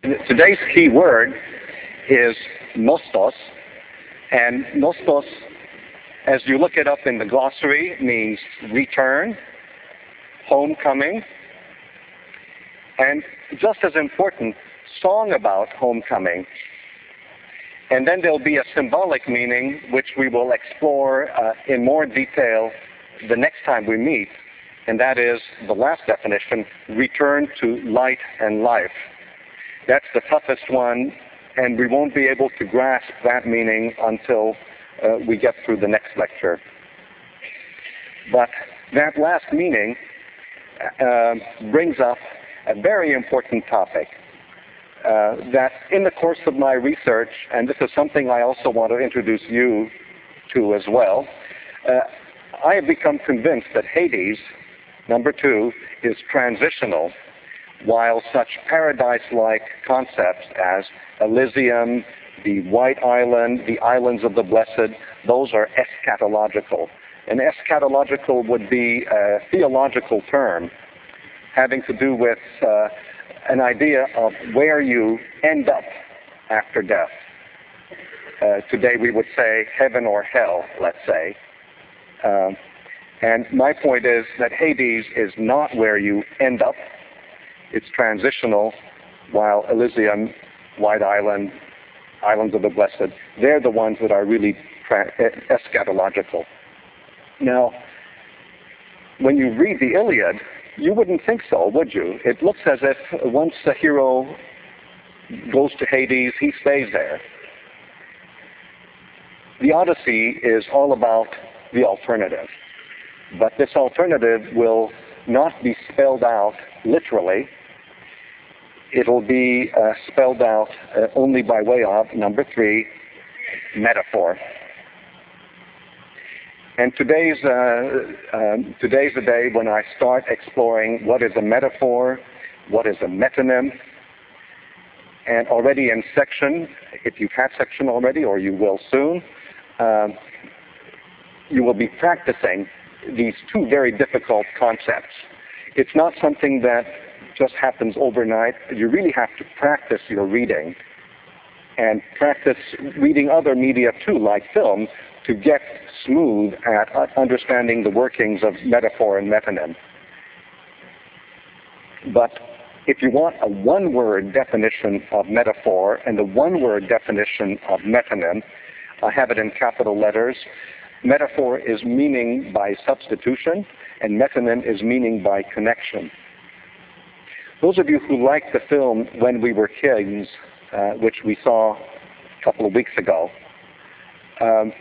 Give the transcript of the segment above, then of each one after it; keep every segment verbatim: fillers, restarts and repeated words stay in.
Today's key word is nostos, and nostos, as you look it up in the glossary, means return, homecoming, and just as important, song about homecoming. And then there'll be a symbolic meaning which we will explore uh, in more detail the next time we meet, and that is the last definition, return to light and life. That's the toughest one, and we won't be able to grasp that meaning until uh, we get through the next lecture. But that last meaning uh, brings up a very important topic uh, that in the course of my research, and this is something I also want to introduce you to as well, uh, I have become convinced that Hades, number two, is transitional, while such paradise-like concepts as Elysium, the White Island, the Islands of the Blessed, those are eschatological. And eschatological would be a theological term having to do with uh, an idea of where you end up after death. Uh, today we would say heaven or hell, let's say. Uh, and my point is that Hades is not where you end up. It's transitional, while Elysium, White Island, Islands of the Blessed, they're the ones that are really tra- eschatological. Now, when you read the Iliad, you wouldn't think so, would you? It looks as if once the hero goes to Hades, he stays there. The Odyssey is all about the alternative. But this alternative will not be spelled out literally. It'll be uh, spelled out uh, only by way of, number three, metaphor. And today's, uh, um, today's the day when I start exploring what is a metaphor, what is a metonym. And already in section, if you've had section already, or you will soon, um, you will be practicing these two very difficult concepts. It's not something that just happens overnight. You really have to practice your reading and practice reading other media too, like film, to get smooth at understanding the workings of metaphor and metonym. But if you want a one-word definition of metaphor and a one-word definition of metonym, I have it in capital letters. Metaphor is meaning by substitution, and metonym is meaning by connection. Those of you who liked the film When We Were Kings, uh, which we saw a couple of weeks ago, um,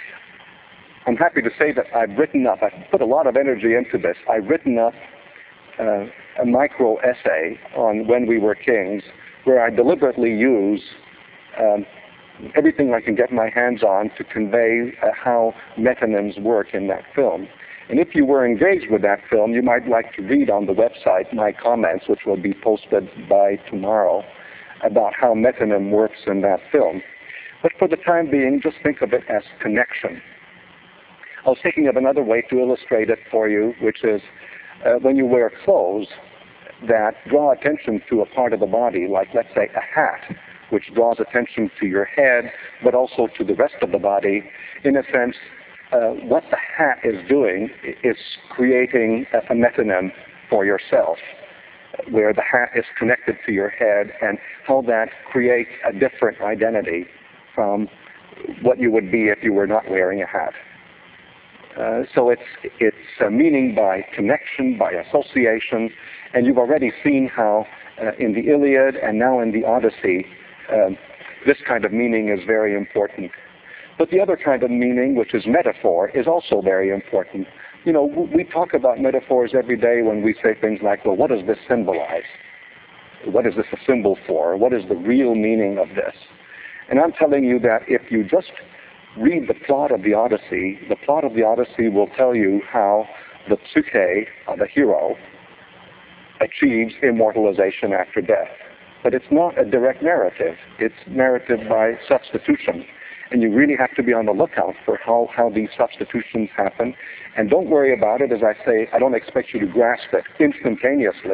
I'm happy to say that I've written up, I've put a lot of energy into this, I've written up uh, a micro essay on When We Were Kings, where I deliberately use um, everything I can get my hands on to convey uh, how metonyms work in that film. And if you were engaged with that film, you might like to read on the website my comments, which will be posted by tomorrow, about how metonym works in that film. But for the time being, just think of it as connection. I was thinking of another way to illustrate it for you, which is uh, when you wear clothes that draw attention to a part of the body, like let's say a hat, which draws attention to your head, but also to the rest of the body. In a sense, uh, what the hat is doing is creating a, a metonym for yourself, where the hat is connected to your head and how that creates a different identity from what you would be if you were not wearing a hat. Uh, so it's, it's a meaning by connection, by association, and you've already seen how uh, in the Iliad and now in the Odyssey, Um, this kind of meaning is very important. But the other kind of meaning, which is metaphor, is also very important. You know, we talk about metaphors every day when we say things like, well, what does this symbolize? What is this a symbol for? What is the real meaning of this? And I'm telling you that if you just read the plot of the Odyssey, the plot of the Odyssey will tell you how the psyche of the hero achieves immortalization after death. But it's not a direct narrative. It's narrative by substitution. And you really have to be on the lookout for how, how these substitutions happen. And don't worry about it. As I say, I don't expect you to grasp it instantaneously.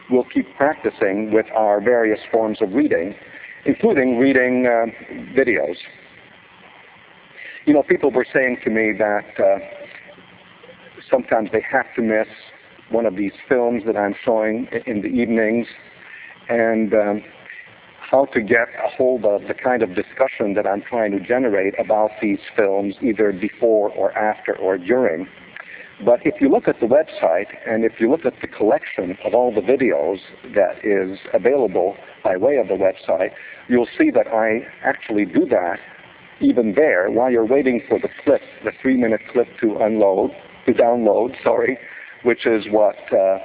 we'll keep practicing with our various forms of reading, including reading uh, videos. You know, people were saying to me that uh, sometimes they have to miss one of these films that I'm showing in the evenings, and um, how to get a hold of the kind of discussion that I'm trying to generate about these films, either before or after or during. But if you look at the website, and if you look at the collection of all the videos that is available by way of the website, you'll see that I actually do that even there while you're waiting for the clip, the three-minute clip to unload, to download, sorry, which is what uh,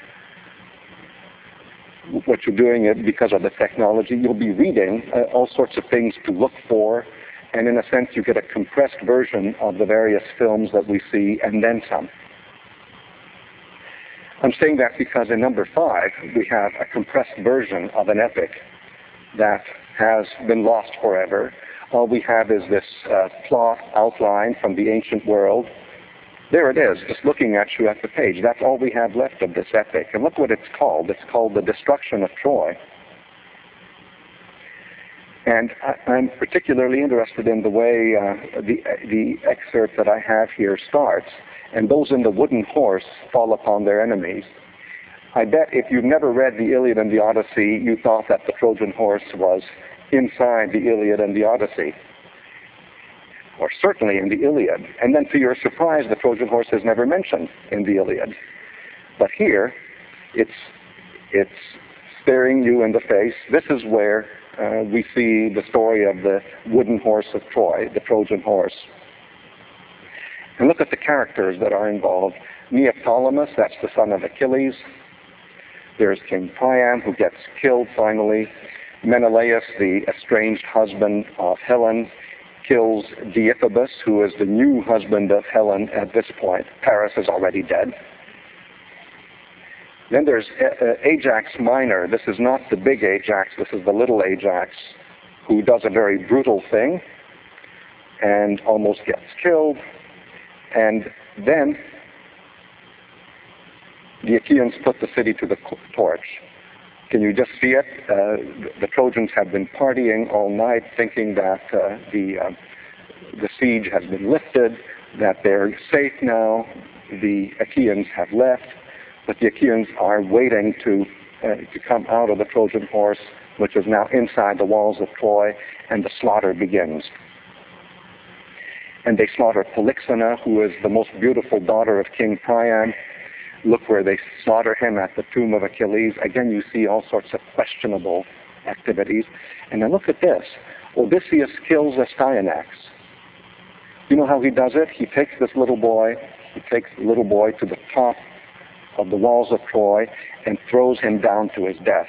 what you're doing it because of the technology. You'll be reading uh, all sorts of things to look for, and in a sense you get a compressed version of the various films that we see, and then some. I'm saying that because in number five we have a compressed version of an epic that has been lost forever. All we have is this uh, plot outline from the ancient world. There it is, just looking at you at the page. That's all we have left of this epic. And look what it's called. It's called The Destruction of Troy. And I, I'm particularly interested in the way uh, the, the excerpt that I have here starts. And those in the wooden horse fall upon their enemies. I bet if you've never read the Iliad and the Odyssey, you thought that the Trojan horse was inside the Iliad and the Odyssey, or certainly in the Iliad. And then to your surprise, the Trojan horse is never mentioned in the Iliad. But here, it's, it's staring you in the face. This is where uh, we see the story of the wooden horse of Troy, the Trojan horse. And look at the characters that are involved. Neoptolemus, that's the son of Achilles. There's King Priam, who gets killed finally. Menelaus, the estranged husband of Helen, kills Deiphobus, who is the new husband of Helen at this point. Paris is already dead. Then there's Ajax Minor. This is not the big Ajax, this is the little Ajax, who does a very brutal thing and almost gets killed. And then the Achaeans put the city to the torch. Can you just see it? Uh, the Trojans have been partying all night, thinking that uh, the uh, the siege has been lifted, that they're safe now. The Achaeans have left, but the Achaeans are waiting to uh, to come out of the Trojan horse, which is now inside the walls of Troy, and the slaughter begins. And they slaughter Polyxena, who is the most beautiful daughter of King Priam. Look where they slaughter him, at the tomb of Achilles. Again, you see all sorts of questionable activities. And then look at this. Odysseus kills Astyanax. You know how he does it? He takes this little boy, he takes the little boy to the top of the walls of Troy and throws him down to his death.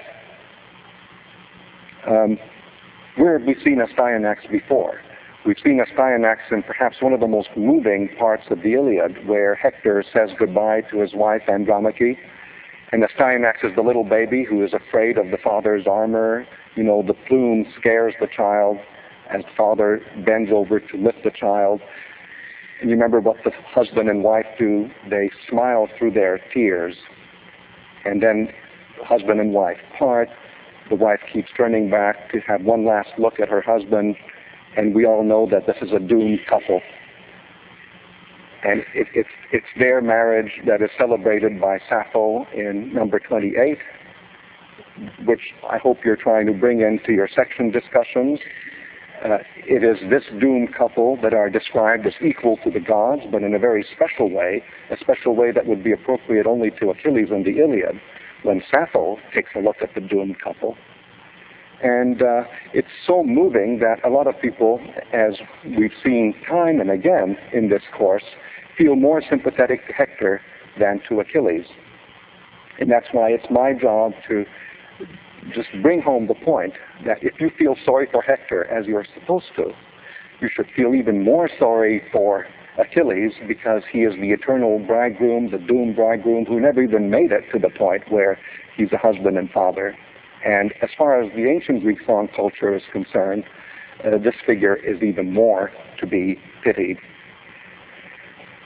Um, where have we seen Astyanax before? We've seen Astyanax in perhaps one of the most moving parts of the Iliad, where Hector says goodbye to his wife Andromache, and Astyanax is the little baby who is afraid of the father's armor. You know, the plume scares the child as the father bends over to lift the child. And you remember what the husband and wife do? They smile through their tears, and then the husband and wife part. The wife keeps turning back to have one last look at her husband. And we all know that this is a doomed couple. And it, it's, it's their marriage that is celebrated by Sappho in number twenty-eight, which I hope you're trying to bring into your section discussions. Uh, it is this doomed couple that are described as equal to the gods, but in a very special way, a special way that would be appropriate only to Achilles in the Iliad, when Sappho takes a look at the doomed couple. And uh, it's so moving that a lot of people, as we've seen time and again in this course, feel more sympathetic to Hector than to Achilles. And that's why it's my job to just bring home the point that if you feel sorry for Hector, as you're supposed to, you should feel even more sorry for Achilles, because he is the eternal bridegroom, the doomed bridegroom, who never even made it to the point where he's a husband and father. And as far as the ancient Greek song culture is concerned, uh, this figure is even more to be pitied.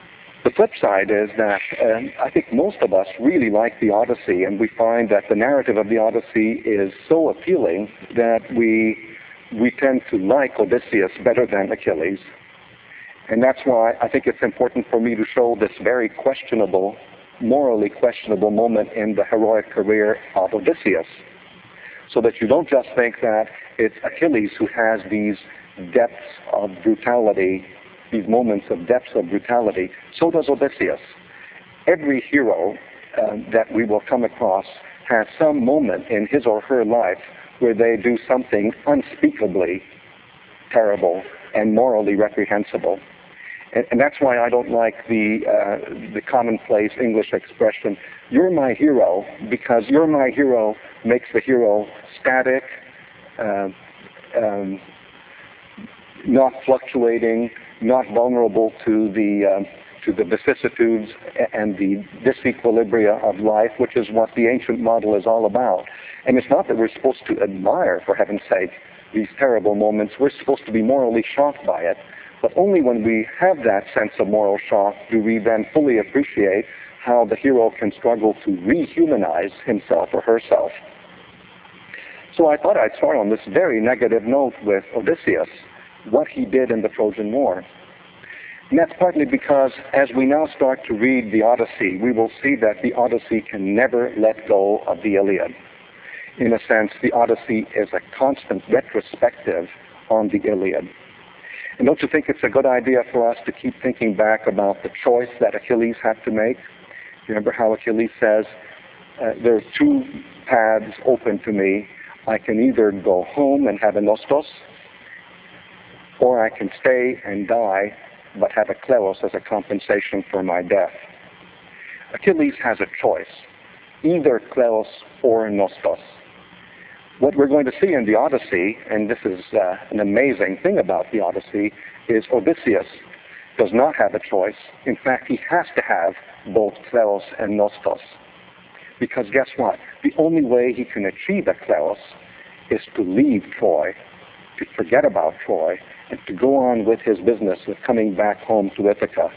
The flip side is that um, I think most of us really like the Odyssey, and we find that the narrative of the Odyssey is so appealing that we we tend to like Odysseus better than Achilles. And that's why I think it's important for me to show this very questionable, morally questionable moment in the heroic career of Odysseus, so that you don't just think that it's Achilles who has these depths of brutality, these moments of depths of brutality. So does Odysseus. Every hero uh, that we will come across has some moment in his or her life where they do something unspeakably terrible and morally reprehensible. And, and that's why I don't like the uh, the commonplace English expression, "You're my hero," because "you're my hero" makes the hero static, uh, um, not fluctuating, not vulnerable to the um, to the vicissitudes and the disequilibria of life, which is what the ancient model is all about. And it's not that we're supposed to admire, for heaven's sake, these terrible moments. We're supposed to be morally shocked by it. But only when we have that sense of moral shock do we then fully appreciate how the hero can struggle to rehumanize himself or herself. So I thought I'd start on this very negative note with Odysseus, what he did in the Trojan War. And that's partly because as we now start to read the Odyssey, we will see that the Odyssey can never let go of the Iliad. In a sense, the Odyssey is a constant retrospective on the Iliad. And don't you think it's a good idea for us to keep thinking back about the choice that Achilles had to make? Remember how Achilles says, uh, there's two paths open to me. I can either go home and have a nostos, or I can stay and die, but have a kleros as a compensation for my death. Achilles has a choice, either kleros or nostos. What we're going to see in the Odyssey, and this is uh, an amazing thing about the Odyssey, is Odysseus does not have a choice. In fact, he has to have both kleros and nostos. Because guess what? The only way he can achieve a kleros is to leave Troy, to forget about Troy, and to go on with his business of coming back home to Ithaca.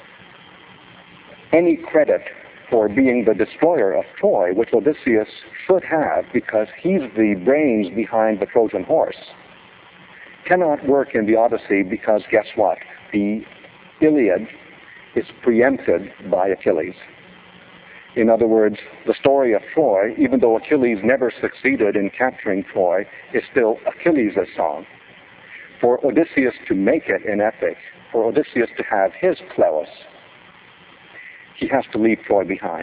Any credit for being the destroyer of Troy, which Odysseus should have because he's the brains behind the Trojan horse, cannot work in the Odyssey because guess what? The Iliad is preempted by Achilles. In other words, the story of Troy, even though Achilles never succeeded in capturing Troy, is still Achilles' song. For Odysseus to make it in epic, for Odysseus to have his kleros, he has to leave Troy behind.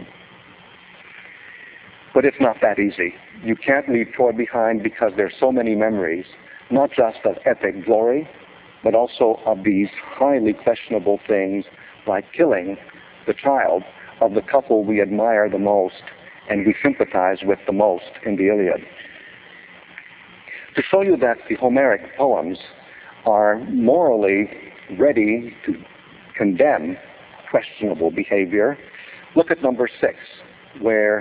But it's not that easy. You can't leave Troy behind because there's so many memories, not just of epic glory, but also of these highly questionable things like killing the child of the couple we admire the most and we sympathize with the most in the Iliad. To show you that the Homeric poems are morally ready to condemn questionable behavior, look at number six, where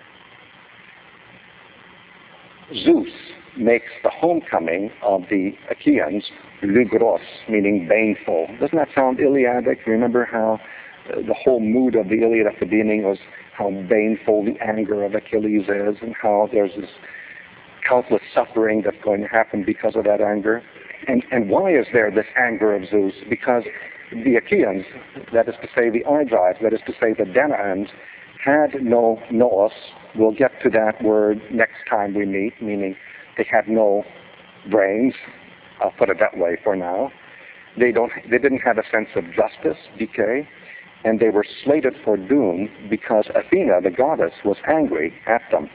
Zeus makes the homecoming of the Achaeans lygros, meaning baneful. Doesn't that sound Iliadic? Remember how uh, the whole mood of the Iliad at the beginning was how baneful the anger of Achilles is and how there's this countless suffering that's going to happen because of that anger. And, and why is there this anger of Zeus? Because the Achaeans, that is to say the Argives, that is to say the Danaans, had no nous. We'll get to that word next time we meet, meaning they had no brains. I'll put it that way for now. They don't. They didn't have a sense of justice, decay, and they were slated for doom because Athena, the goddess, was angry at them.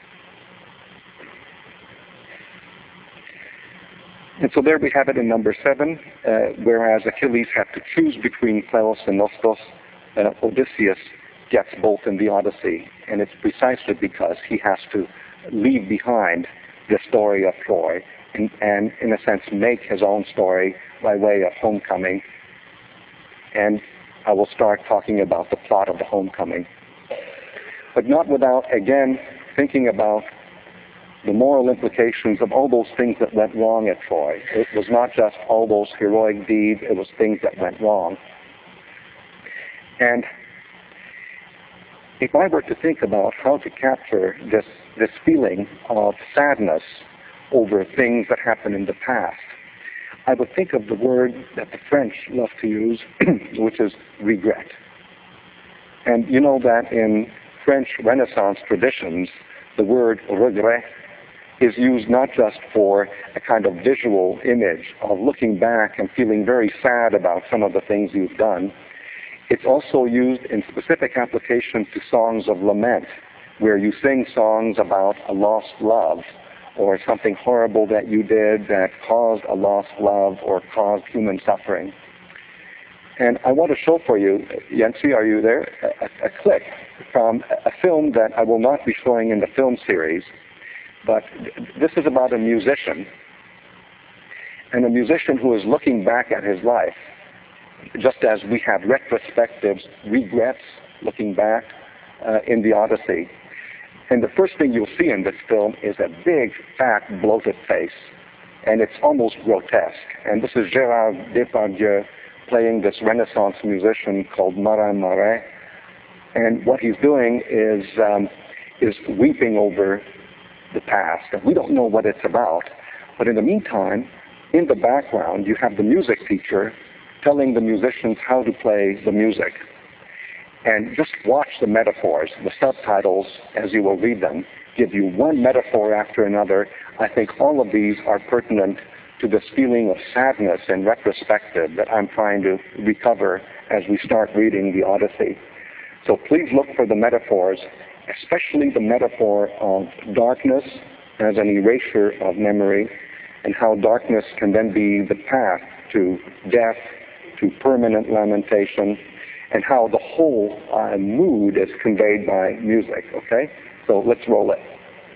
And so there we have it in number seven, uh, whereas Achilles had to choose between kleros and nostos, uh, Odysseus gets both in the Odyssey. And it's precisely because he has to leave behind the story of Troy and, and in a sense, make his own story by way of homecoming. And I will start talking about the plot of the homecoming. But not without, again, thinking about the moral implications of all those things that went wrong at Troy. It was not just all those heroic deeds, it was things that went wrong. And if I were to think about how to capture this, this feeling of sadness over things that happened in the past, I would think of the word that the French love to use, which is regret. And you know that in French Renaissance traditions, the word regret is used not just for a kind of visual image of looking back and feeling very sad about some of the things you've done. It's also used in specific application to songs of lament, where you sing songs about a lost love or something horrible that you did that caused a lost love or caused human suffering. And I want to show for you, Yancy, are you there? A, a clip from a film that I will not be showing in the film series, but this is about a musician, and a musician who is looking back at his life, just as we have retrospectives, regrets, looking back uh, in the Odyssey. And the first thing you'll see in this film is a big, fat, bloated face, and it's almost grotesque. And this is Gérard Depardieu playing this Renaissance musician called Marin Marais. And what he's doing is um, is weeping over the past, and we don't know what it's about. But in the meantime, in the background, you have the music teacher telling the musicians how to play the music. And just watch the metaphors. The subtitles, as you will read them, give you one metaphor after another. I think all of these are pertinent to this feeling of sadness and retrospective that I'm trying to recover as we start reading the Odyssey. So please look for the metaphors, especially the metaphor of darkness as an erasure of memory, and how darkness can then be the path to death, to permanent lamentation, and how the whole uh, mood is conveyed by music, okay? So let's roll it.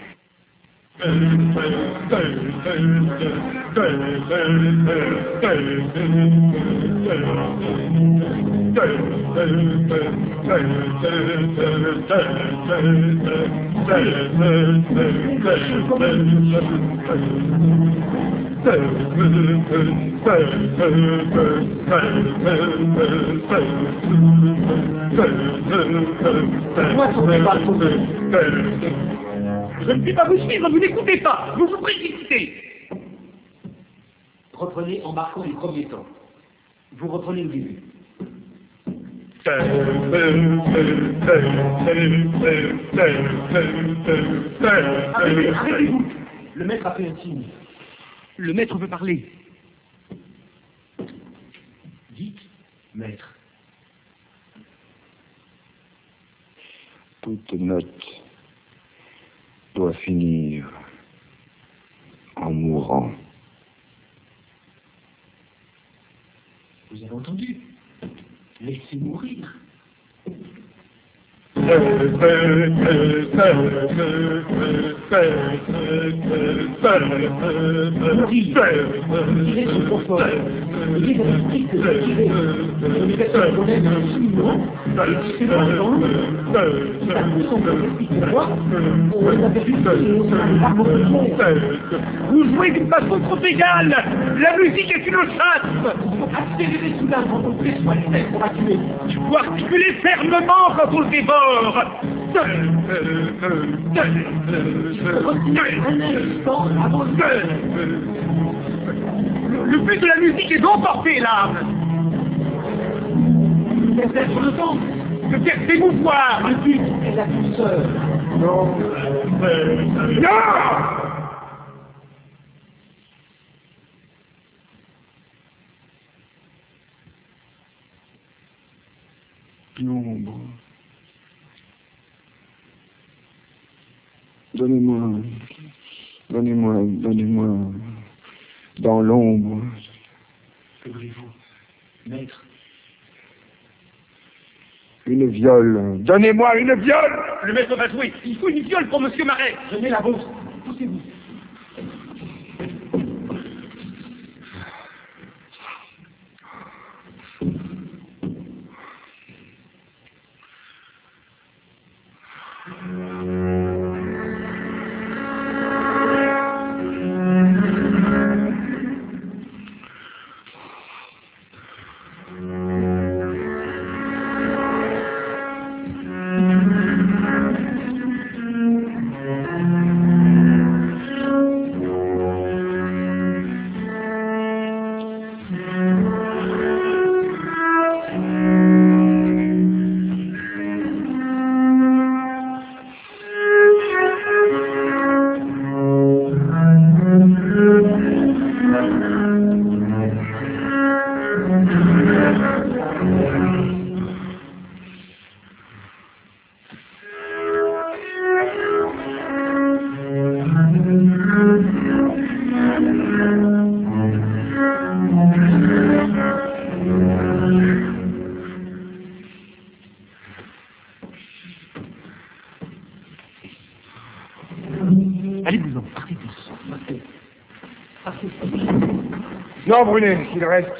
Je ne puis pas vous suivre, vous n'écoutez pas, vous vous précipitez. Reprenez en marquant les premiers temps. Vous reprenez le début. Arrêtez, arrêtez-vous. Le maître a fait un signe. Le maître veut parler. Dites, maître. Toute note doit finir en mourant. Vous avez entendu? Laissez mourir. Marie, tirez son confort. Ayez de l'esprit que vous tirez. Une personne qu'on aime infiniment, et c'est dans le temps, ça me semble l'esprit pour moi, on les a perdus et on a pas beaucoup de clair. Vous jouez d'une façon trop égale. La musique est une chasse. Accélérez soudain quand on fait soit les pour acculer. Il faut articuler fermement quand on le dévore. Retenez un instant avant le cœur. Le but de la musique est d'emporter l'âme. C'est être le temps. De faire s'émouvoir. Le but est la douceur. Non. Non. L'ombre. Donnez-moi, donnez-moi, donnez-moi, dans l'ombre. Que voulez-vous, maître? Une viole. Donnez-moi une viole. Le maître va jouer. Il faut une viole pour Monsieur Marais. Prenez la vôtre. Poussez-vous. Allez-vous-en, partez tous. Partez. Partez. Non, Brunet, qu'il reste.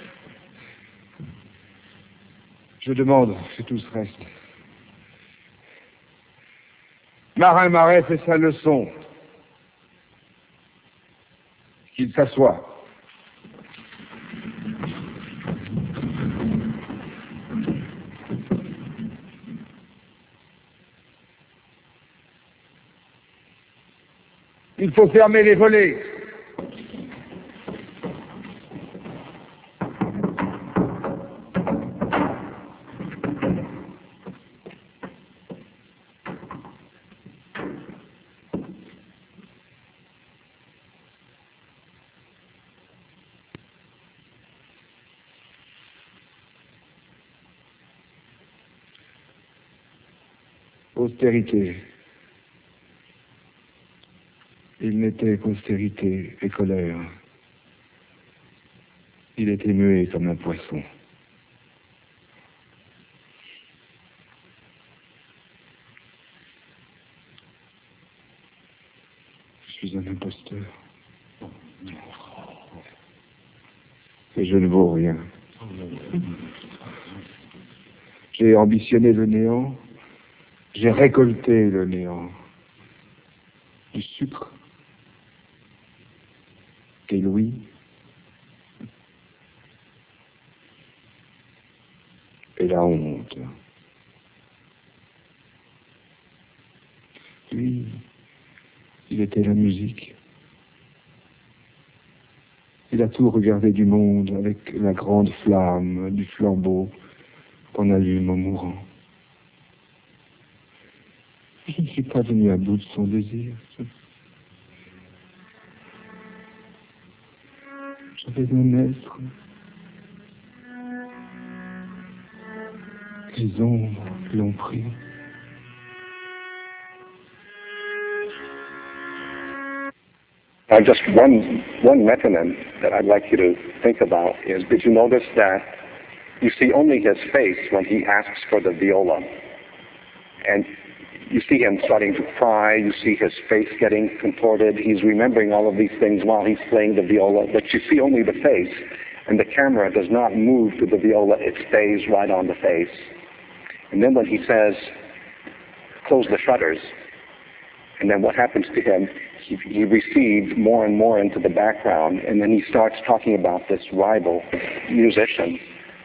Je demande que tous restent. Marin Marais fait sa leçon. Qu'il s'assoie. Il faut fermer les volets. Austérité. Il n'était qu'austérité et colère. Il était muet comme un poisson. Je suis un imposteur. Et je ne vaux rien. J'ai ambitionné le néant. J'ai récolté le néant. Du sucre. Des louis. Et la honte. Lui, il était la musique. Il a tout regardé du monde avec la grande flamme du flambeau qu'on allume en mourant. Je ne suis pas venu à bout de son désir. J'avais un être. Les ombres l'ont pris. Uh, just one one metonymy that I'd like you to think about is, did you notice that you see only his face when he asks for the viola? And you see him starting to cry, you see his face getting contorted, he's remembering all of these things while he's playing the viola, but you see only the face, and the camera does not move to the viola, it stays right on the face. And then when he says, close the shutters, and then what happens to him, he, he recedes more and more into the background, and then he starts talking about this rival musician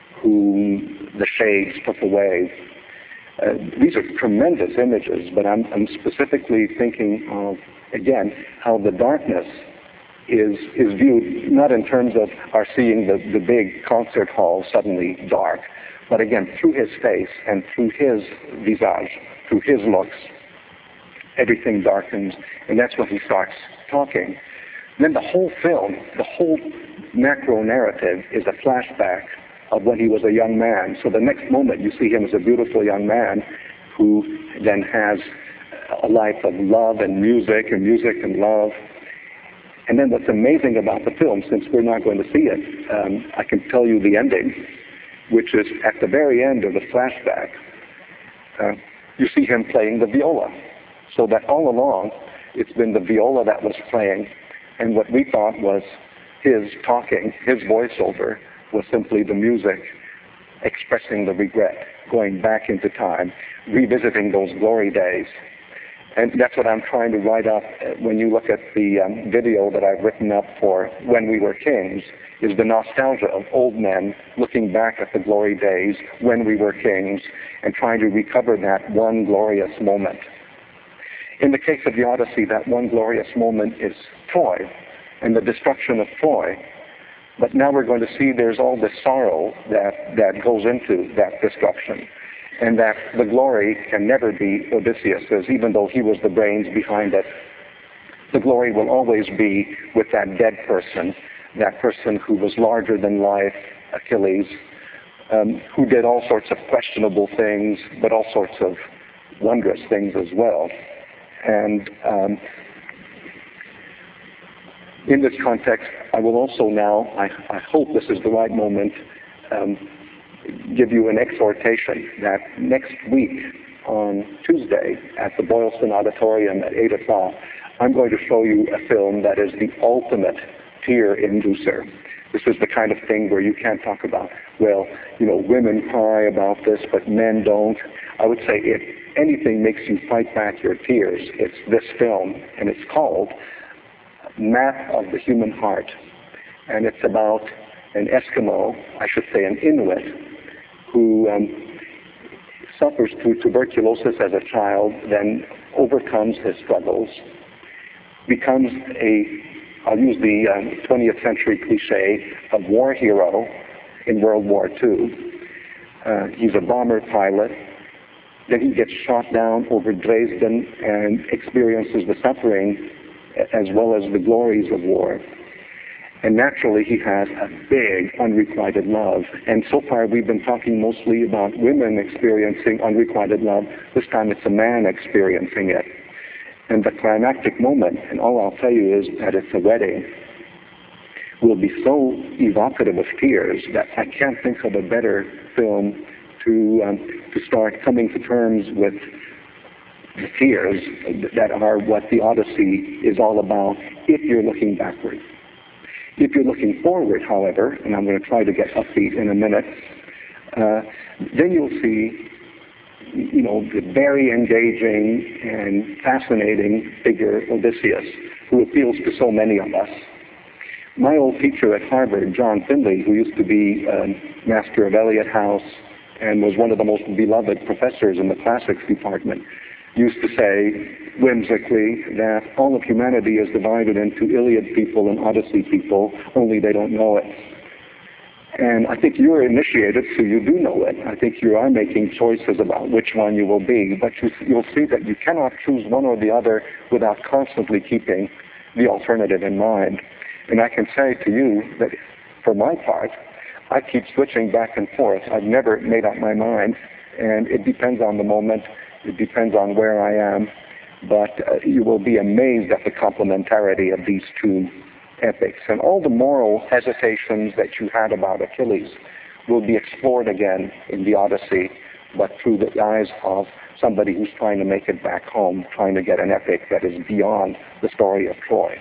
whom the shades took away. Uh, these are tremendous images, but I'm, I'm specifically thinking of, again, how the darkness is is viewed not in terms of our seeing the, the big concert hall suddenly dark, but again, through his face and through his visage, through his looks, everything darkens, and that's when he starts talking. And then the whole film, the whole macro narrative is a flashback of when he was a young man. So the next moment you see him as a beautiful young man who then has a life of love and music and music and love. And then what's amazing about the film, since we're not going to see it, um, I can tell you the ending, which is at the very end of the flashback, uh, you see him playing the viola. So that all along, it's been the viola that was playing, and what we thought was his talking, his voiceover, was simply the music expressing the regret, going back into time, revisiting those glory days. And that's what I'm trying to write up when you look at the um, video that I've written up for When We Were Kings, is the nostalgia of old men looking back at the glory days when we were kings and trying to recover that one glorious moment. In the case of the Odyssey, that one glorious moment is Troy and the destruction of Troy. But now we're going to see there's all this sorrow that, that goes into that destruction, and that the glory can never be Odysseus's, even though he was the brains behind it. The glory will always be with that dead person, that person who was larger than life, Achilles, um, who did all sorts of questionable things, but all sorts of wondrous things as well. And um, in this context, I will also now, I, I hope this is the right moment, um, give you an exhortation that next week on Tuesday at the Boylston Auditorium at eight o'clock, I'm going to show you a film that is the ultimate tear inducer. This is the kind of thing where you can't talk about, well, you know, women cry about this, but men don't. I would say if anything makes you fight back your tears, it's this film, and it's called Map of the Human Heart. And it's about an Eskimo, I should say an Inuit, who um, suffers through tuberculosis as a child, then overcomes his struggles, becomes a, I'll use the um, twentieth century cliche, a war hero in World War Two. Uh, he's a bomber pilot. Then he gets shot down over Dresden and experiences the suffering as well as the glories of war. And naturally, he has a big unrequited love. And so far, we've been talking mostly about women experiencing unrequited love. This time, it's a man experiencing it. And the climactic moment, and all I'll tell you is that it's a wedding, will be so evocative of tears that I can't think of a better film to um, to start coming to terms with the tears that are what the Odyssey is all about if you're looking backward. If you're looking forward, however, and I'm going to try to get upbeat in a minute, uh, then you'll see, you know, the very engaging and fascinating figure Odysseus, who appeals to so many of us. My old teacher at Harvard, John Finley, who used to be uh, master of Eliot House and was one of the most beloved professors in the classics department, used to say whimsically that all of humanity is divided into Iliad people and Odyssey people, only they don't know it. And I think you're initiated, so you do know it. I think you are making choices about which one you will be, but you, you'll see that you cannot choose one or the other without constantly keeping the alternative in mind. And I can say to you that for my part, I keep switching back and forth. I've never made up my mind, and it depends on the moment. It depends on where I am, but uh, you will be amazed at the complementarity of these two epics. And all the moral hesitations that you had about Achilles will be explored again in the Odyssey, but through the eyes of somebody who's trying to make it back home, trying to get an epic that is beyond the story of Troy.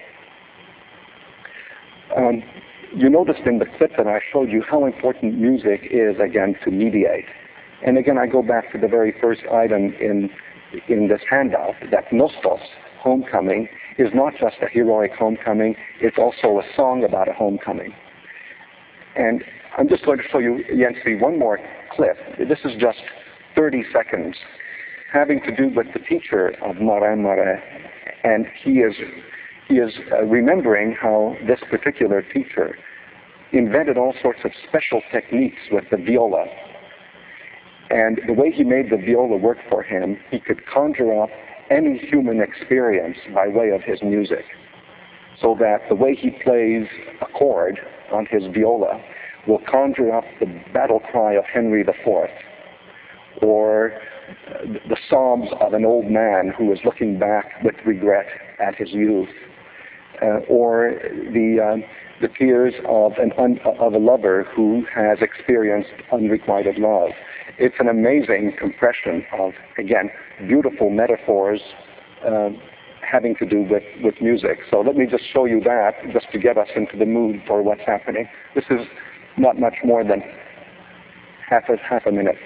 Um, you noticed in the clip that I showed you how important music is, again, to mediate. And again, I go back to the very first item in in this handout, that Nostos, homecoming, is not just a heroic homecoming, it's also a song about a homecoming. And I'm just going to show you, Yancy, one more clip. This is just thirty seconds, having to do with the teacher of Marin Marais. And he is, he is uh, remembering how this particular teacher invented all sorts of special techniques with the viola. And the way he made the viola work for him, he could conjure up any human experience by way of his music. So that the way he plays a chord on his viola will conjure up the battle cry of Henry the Fourth, or the sobs of an old man who is looking back with regret at his youth, uh, or the um, the tears of an un, of a lover who has experienced unrequited love. It's an amazing compression of, again, beautiful metaphors uh, having to do with, with music. So let me just show you that, just to get us into the mood for what's happening. This is not much more than half a, half a minute.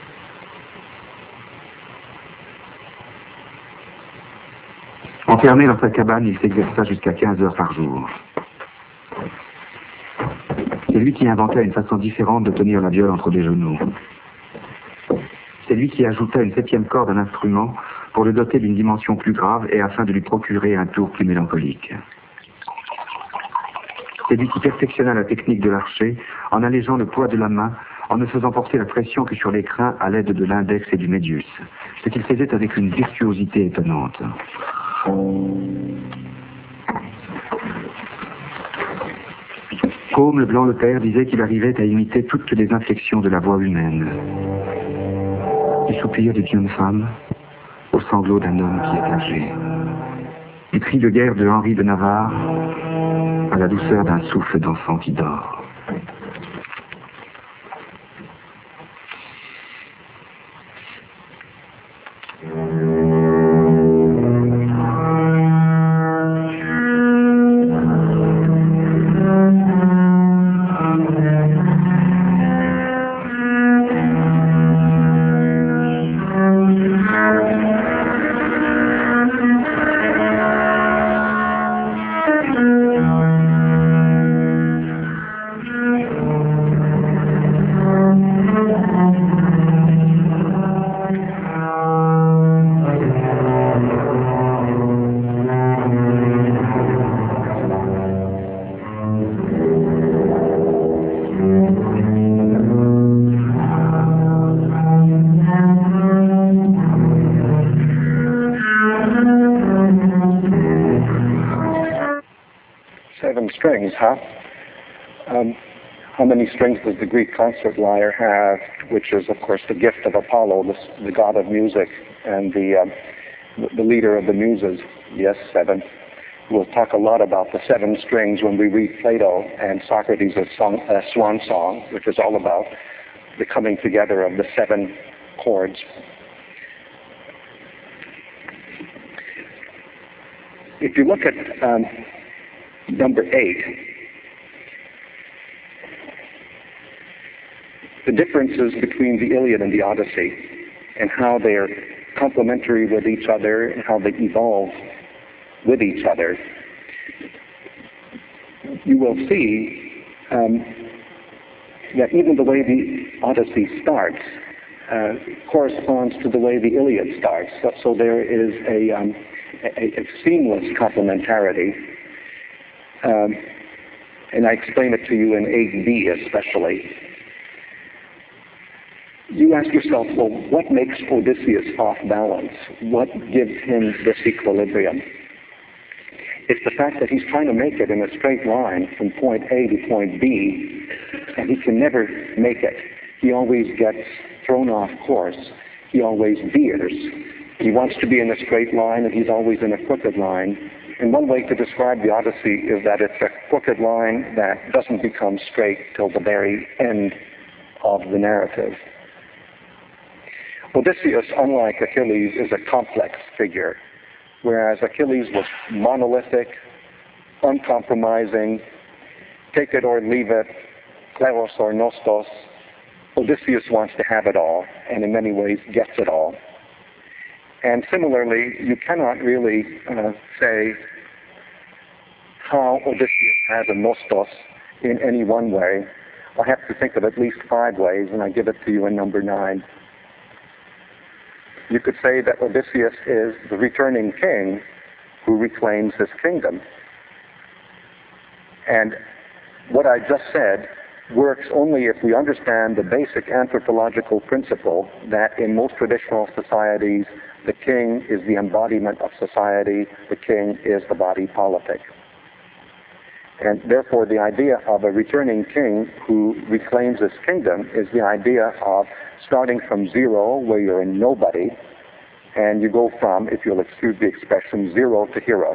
Enfermé dans sa cabane, il s'exerça jusqu'à quinze heures par jour. C'est lui qui inventa une façon différente de tenir la viole entre les genoux. C'est lui qui ajouta une septième corde à l'instrument pour le doter d'une dimension plus grave et afin de lui procurer un tour plus mélancolique. C'est lui qui perfectionna la technique de l'archer en allégeant le poids de la main, en ne faisant porter la pression que sur l'écrin à l'aide de l'index et du médius, ce qu'il faisait avec une virtuosité étonnante. Côme le Blanc le Père disait qu'il arrivait à imiter toutes les inflexions de la voix humaine. Du soupir d'une jeune femme au sanglot d'un homme qui est âgé. Du cri de guerre de Henri de Navarre à la douceur d'un souffle d'enfant qui dort. strings, huh? Um, how many strings does the Greek concert lyre have, which is, of course, the gift of Apollo, the, the god of music and the, um, the leader of the muses? Yes, seven. We'll talk a lot about the seven strings when we read Plato and Socrates' song, uh, Swan Song, which is all about the coming together of the seven chords. If you look at um, number eight, the differences between the Iliad and the Odyssey and how they are complementary with each other and how they evolve with each other, you will see um, that even the way the Odyssey starts uh, corresponds to the way the Iliad starts. So, so there is a, um, a, a seamless complementarity. Um, and I explain it to you in eight B especially. You ask yourself, well, what makes Odysseus off balance? What gives him this equilibrium? It's the fact that he's trying to make it in a straight line from point A to point B, and he can never make it. He always gets thrown off course. He always veers. He wants to be in a straight line, and he's always in a crooked line. And one way to describe the Odyssey is that it's a crooked line that doesn't become straight till the very end of the narrative. Odysseus, unlike Achilles, is a complex figure. Whereas Achilles was monolithic, uncompromising, take it or leave it, kleros or nostos, Odysseus wants to have it all, and in many ways gets it all. And similarly, you cannot really uh, say how Odysseus has a nostos in any one way. I have to think of at least five ways, and I give it to you in number nine. You could say that Odysseus is the returning king who reclaims his kingdom. And what I just said works only if we understand the basic anthropological principle that in most traditional societies, the king is the embodiment of society, the king is the body politic. And therefore, the idea of a returning king who reclaims his kingdom is the idea of starting from zero, where you're a nobody, and you go from, if you'll excuse the expression, zero to hero.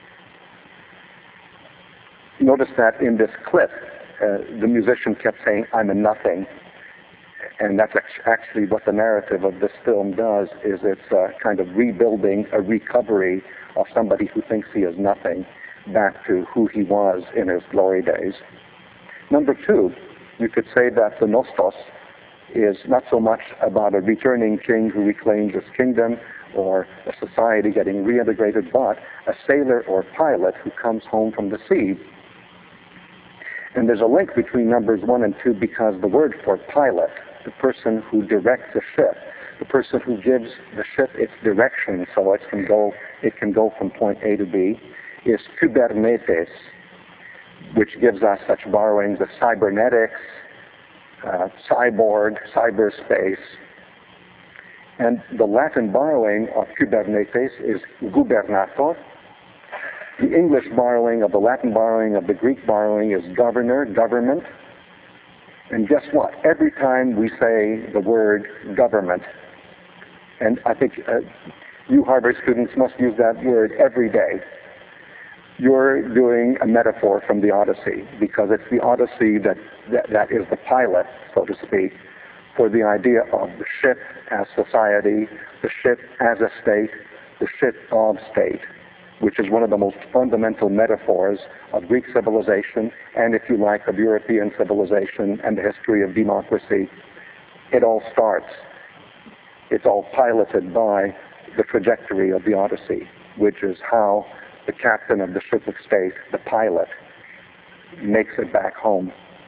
Notice that in this clip, uh, the musician kept saying, I'm a nothing. And that's actually what the narrative of this film does, is it's a kind of rebuilding, a recovery of somebody who thinks he is nothing back to who he was in his glory days. Number two, you could say that the nostos is not so much about a returning king who reclaims his kingdom or a society getting reintegrated, but a sailor or pilot who comes home from the sea. And there's a link between numbers one and two because the word for pilot, the person who directs the ship, the person who gives the ship its direction so it can go, it can go from point A to B, is kybernetes, which gives us such borrowings of cybernetics, Uh, cyborg, cyberspace. And the Latin borrowing of kybernetes is gubernator. The English borrowing of the Latin borrowing of the Greek borrowing is governor, government. And guess what? Every time we say the word government, and I think uh, you Harvard students must use that word every day, you're doing a metaphor from the Odyssey, because it's the Odyssey that, that, that is the pilot, so to speak, for the idea of the ship as society, the ship as a state, the ship of state, which is one of the most fundamental metaphors of Greek civilization, and if you like, of European civilization and the history of democracy. It all starts, it's all piloted by the trajectory of the Odyssey, which is how the captain of the ship of state, the pilot, makes it back home.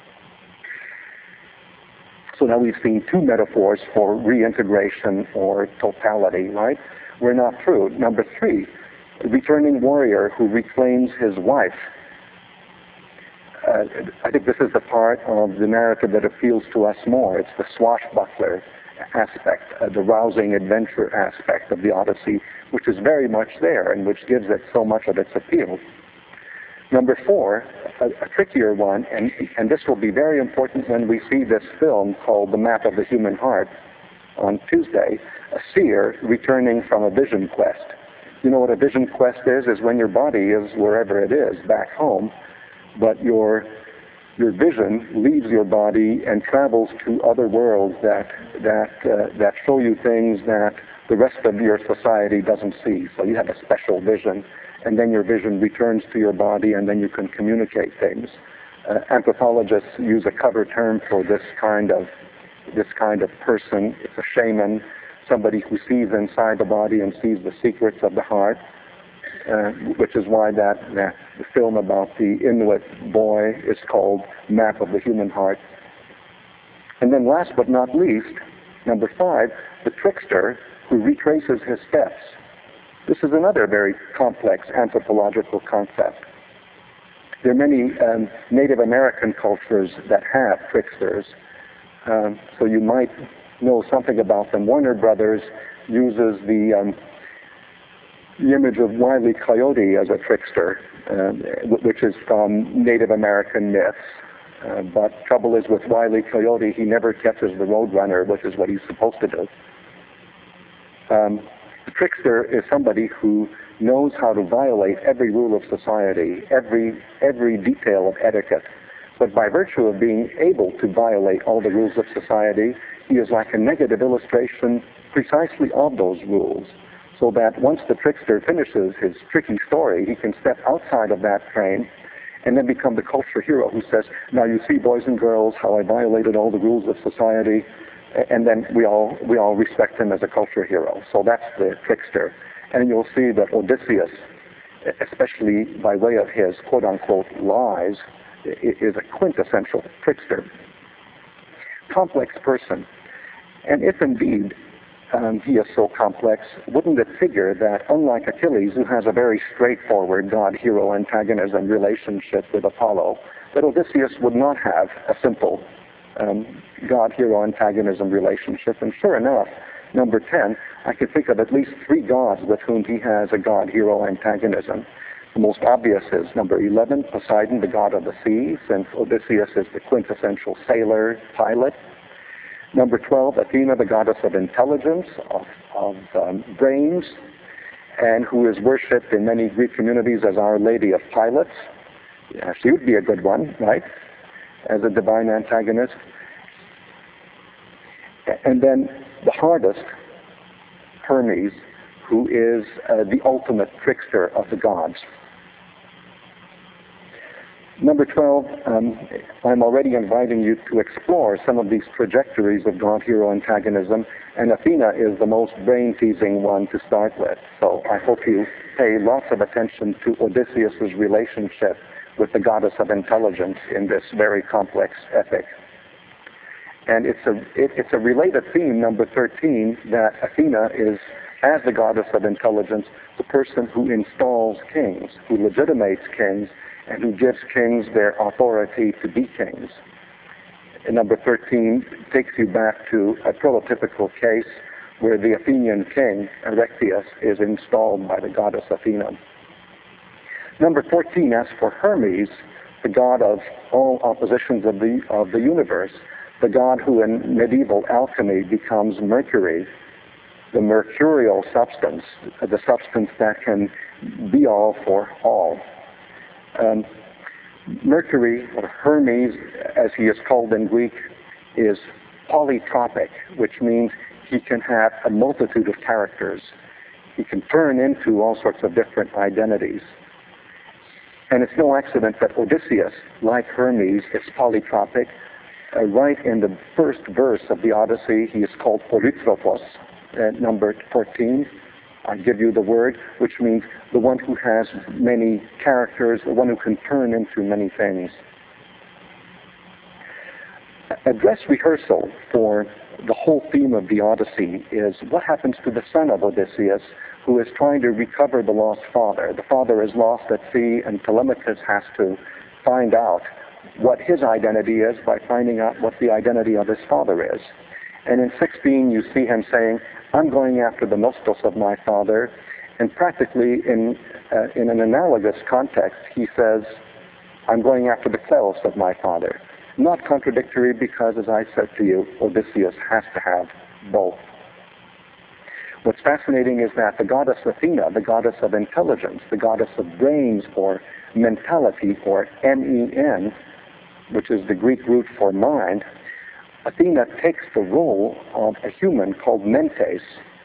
So now we've seen two metaphors for reintegration or totality, right? We're not through. Number three, a returning warrior who reclaims his wife. Uh, I think this is the part of the narrative that appeals to us more. It's the swashbuckler aspect, uh, the rousing adventure aspect of the Odyssey, which is very much there and which gives it so much of its appeal. Number four, a, a trickier one, and, and this will be very important when we see this film called The Map of the Human Heart on Tuesday, a seer returning from a vision quest. You know what a vision quest is? Is when your body is wherever it is, back home, but your your vision leaves your body and travels to other worlds that that uh, that show you things that the rest of your society doesn't see. So you have a special vision, and then your vision returns to your body, and then you can communicate things. Uh, anthropologists use a cover term for this kind of this kind of person. It's a shaman, somebody who sees inside the body and sees the secrets of the heart, uh, which is why that, that the film about the Inuit boy is called Map of the Human Heart. And then last but not least, number five, the trickster who retraces his steps. This is another very complex anthropological concept. There are many um, Native American cultures that have tricksters, um, so you might know something about them. Warner Brothers uses the, um, the image of Wile E. Coyote as a trickster, uh, which is from Native American myths. Uh, but trouble is with Wile E. Coyote, he never catches the roadrunner, which is what he's supposed to do. Um, the trickster is somebody who knows how to violate every rule of society, every every detail of etiquette. But by virtue of being able to violate all the rules of society, he is like a negative illustration precisely of those rules, so that once the trickster finishes his tricky story, he can step outside of that frame and then become the culture hero who says, now you see, boys and girls, how I violated all the rules of society, and then we all we all respect him as a culture hero. So that's the trickster. And you'll see that Odysseus, especially by way of his quote-unquote lies, is a quintessential trickster. Complex person. And if indeed um, he is so complex, wouldn't it figure that unlike Achilles, who has a very straightforward God-hero antagonism relationship with Apollo, that Odysseus would not have a simple um, God-hero antagonism relationship? And sure enough, number ten, I could think of at least three gods with whom he has a God-hero antagonism. The most obvious is number eleven, Poseidon, the god of the sea, since Odysseus is the quintessential sailor, pilot. Number twelve, Athena, the goddess of intelligence, of, of um, brains, and who is worshipped in many Greek communities as Our Lady of Pilots. Yeah, she would be a good one, right, as a divine antagonist. And then the hardest, Hermes, who is uh, the ultimate trickster of the gods. Number twelve, um, I'm already inviting you to explore some of these trajectories of God-hero antagonism, and Athena is the most brain-teasing one to start with. So I hope you pay lots of attention to Odysseus' relationship with the goddess of intelligence in this very complex epic. And it's a, it, it's a related theme, number thirteen, that Athena is, as the goddess of intelligence, the person who installs kings, who legitimates kings, and who gives kings their authority to be kings. And number thirteen takes you back to a prototypical case where the Athenian king, Erechtheus, is installed by the goddess Athena. Number fourteen, as for Hermes, the god of all oppositions of the, of the universe, the god who in medieval alchemy becomes Mercury, the mercurial substance, the substance that can be all for all. Um, Mercury, or Hermes, as he is called in Greek, is polytropic, which means he can have a multitude of characters. He can turn into all sorts of different identities. And it's no accident that Odysseus, like Hermes, is polytropic. Uh, right in the first verse of the Odyssey, he is called Polytropos, at number fourteen. I give you the word, which means the one who has many characters, the one who can turn into many things. A dress rehearsal for the whole theme of the Odyssey is what happens to the son of Odysseus, who is trying to recover the lost father. The father is lost at sea, and Telemachus has to find out what his identity is by finding out what the identity of his father is. And in sixteen, you see him saying, I'm going after the nostos of my father, And practically, in, uh, in an analogous context, he says, I'm going after the Kleos of my father. Not contradictory because, as I said to you, Odysseus has to have both. What's fascinating is that the goddess Athena, the goddess of intelligence, the goddess of brains or mentality or M E N, which is the Greek root for mind, Athena takes the role of a human called Mentes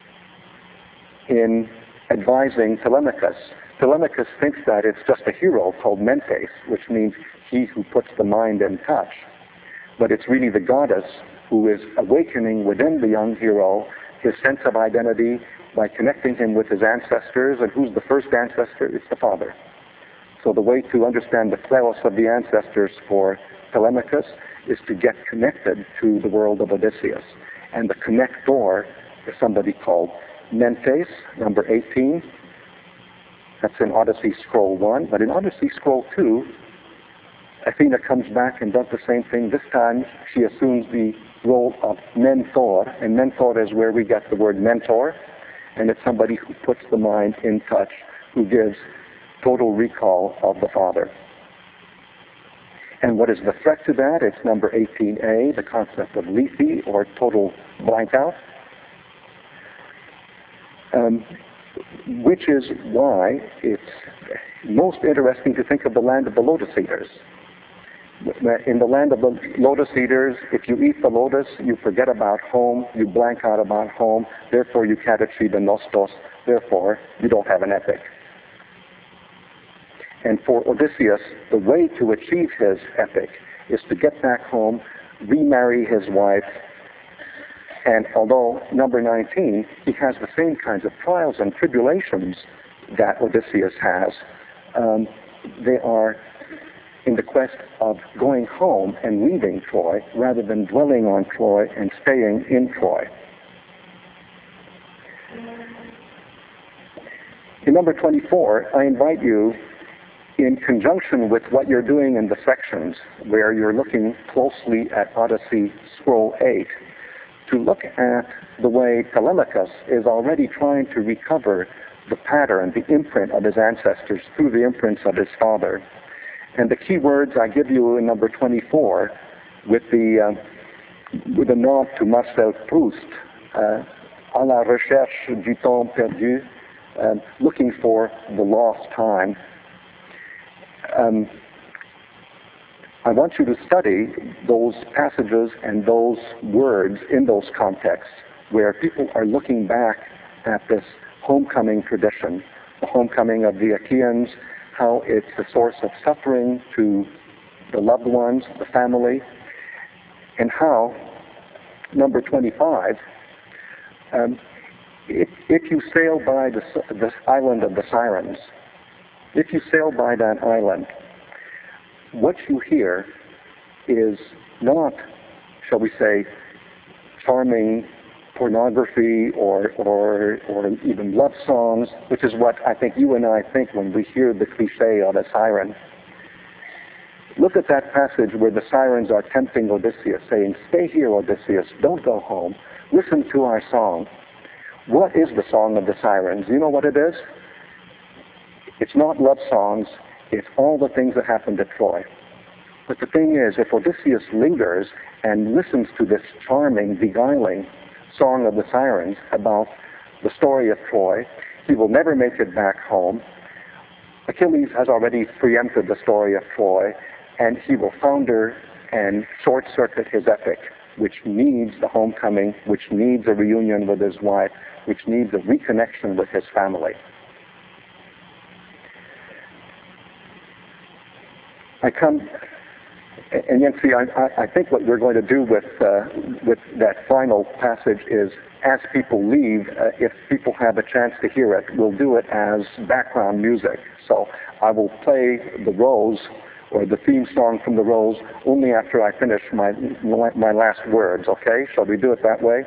in advising Telemachus. Telemachus thinks that it's just a hero called Mentes, which means he who puts the mind in touch. But it's really the goddess who is awakening within the young hero his sense of identity by connecting him with his ancestors. And who's the first ancestor? It's the father. So the way to understand the Kleos of the ancestors for Telemachus is to get connected to the world of Odysseus. And the connector is somebody called Mentes, number eighteen. That's in Odyssey Scroll one. But in Odyssey Scroll two, Athena comes back and does the same thing. This time she assumes the role of mentor, and mentor is where we get the word mentor, and it's somebody who puts the mind in touch, who gives total recall of the father. And what is the threat to that? It's number eighteen A, the concept of lethe, or total blankout, um, which is why it's most interesting to think of the land of the lotus eaters. In the land of the lotus eaters, if you eat the lotus, you forget about home, you blank out about home, therefore you can't achieve the nostos, therefore you don't have an epic. And for Odysseus, the way to achieve his epic is to get back home, remarry his wife, and although, number nineteen, he has the same kinds of trials and tribulations that Odysseus has, um, they are in the quest of going home and leaving Troy rather than dwelling on Troy and staying in Troy. In number twenty-four, I invite you, in conjunction with what you're doing in the sections where you're looking closely at Odyssey Scroll eight, to look at the way Telemachus is already trying to recover the pattern, the imprint of his ancestors through the imprints of his father. And the key words I give you in number twenty-four, with the uh, with a nod to Marcel Proust, uh, à la recherche du temps perdu, uh, looking for the lost time. Um, I want you to study those passages and those words in those contexts where people are looking back at this homecoming tradition, the homecoming of the Achaeans, how it's a source of suffering to the loved ones, the family, and how, number twenty-five, um, if, if you sail by the, the island of the Sirens, if you sail by that island, what you hear is not, shall we say, charming pornography or, or, or even love songs, which is what I think you and I think when we hear the cliche of a siren. Look at that passage where the sirens are tempting Odysseus, saying, "Stay here, Odysseus, don't go home. Listen to our song." What is the song of the sirens? You know what it is? It's not love songs, it's all the things that happened at Troy. But the thing is, if Odysseus lingers and listens to this charming, beguiling song of the sirens about the story of Troy, he will never make it back home. Achilles has already preempted the story of Troy, and he will founder and short-circuit his epic, which needs the homecoming, which needs a reunion with his wife, which needs a reconnection with his family. I come, and yet see, I, I think what we're going to do with uh, with that final passage is, as people leave, uh, if people have a chance to hear it, we'll do it as background music. So I will play the Rose, or the theme song from the Rose, only after I finish my my last words. Okay? Shall we do it that way?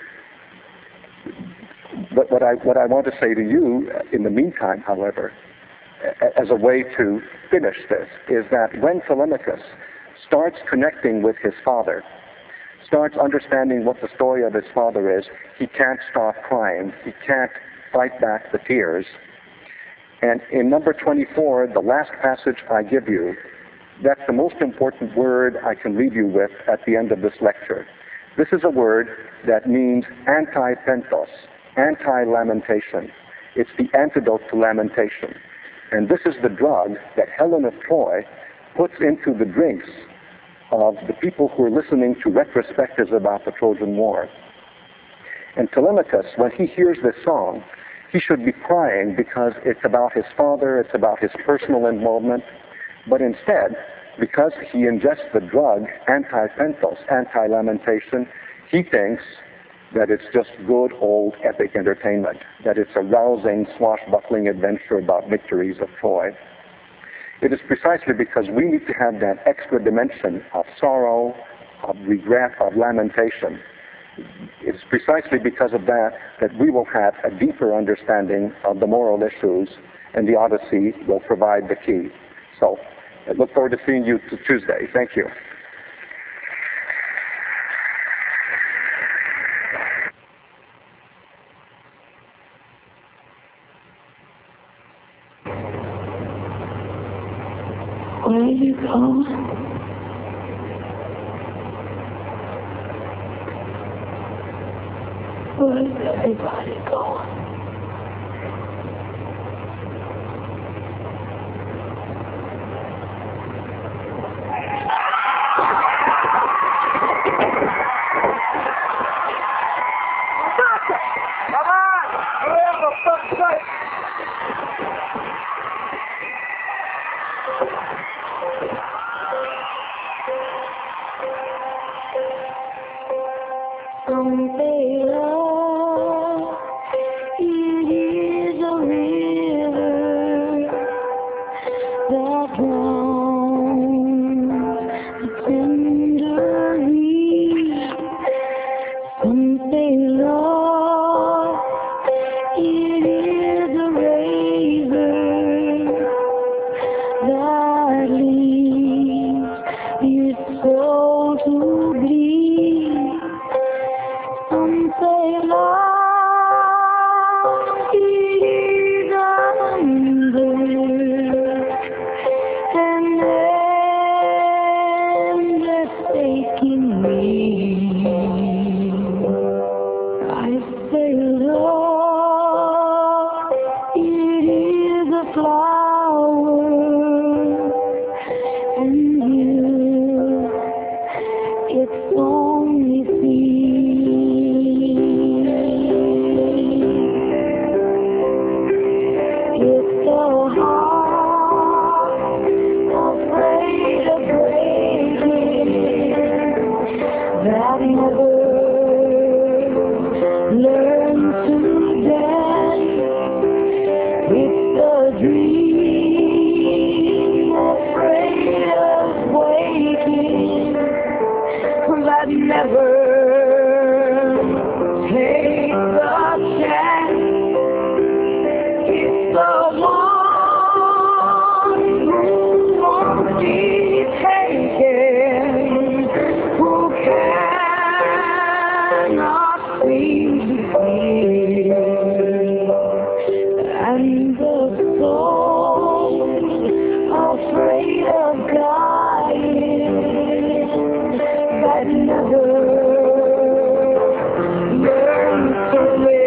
But what I what I want to say to you in the meantime, however, as a way to finish this, is that when Telemachus starts connecting with his father, starts understanding what the story of his father is, he can't stop crying. He can't fight back the tears. And in number twenty-four, the last passage I give you, that's the most important word I can leave you with at the end of this lecture. This is a word that means anti-pentos, anti-lamentation. It's the antidote to lamentation. And this is the drug that Helen of Troy puts into the drinks of the people who are listening to retrospectives about the Trojan War. And Telemachus, when he hears this song, he should be crying because it's about his father, it's about his personal involvement. But instead, because he ingests the drug anti-pentos, anti-lamentation, he thinks that it's just good old epic entertainment, that it's a rousing, swashbuckling adventure about victories of Troy. It is precisely because we need to have that extra dimension of sorrow, of regret, of lamentation. It's precisely because of that that we will have a deeper understanding of the moral issues, and the Odyssey will provide the key. So, I look forward to seeing you Tuesday. Thank you. Where are you going? Where's everybody going? Someday, love, it is a river that roams the tender reed. Someday, love, it is a razor that leaves its soul to bleed. Some say love is under an endless aching me. I say love, it is a flower, and you, it's only seed. It's the heart afraid of breaking that never learns to dance. It's the dream afraid of waking that never takes a chance. It's the one who won't be taken, who cannot seem to feel, and the soul afraid of dying that never learns to live.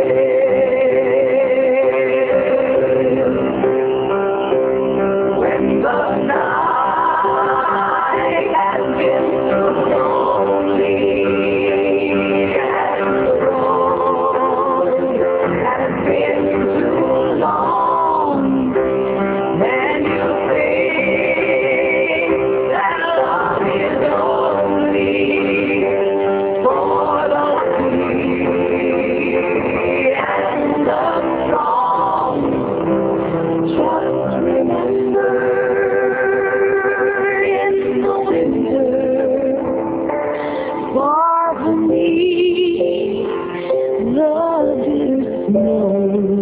When the night has been too lonely and the road has been too long, and you think that love is only for the weak and the strong. Just remember, in the winter, far from me, the bitter snow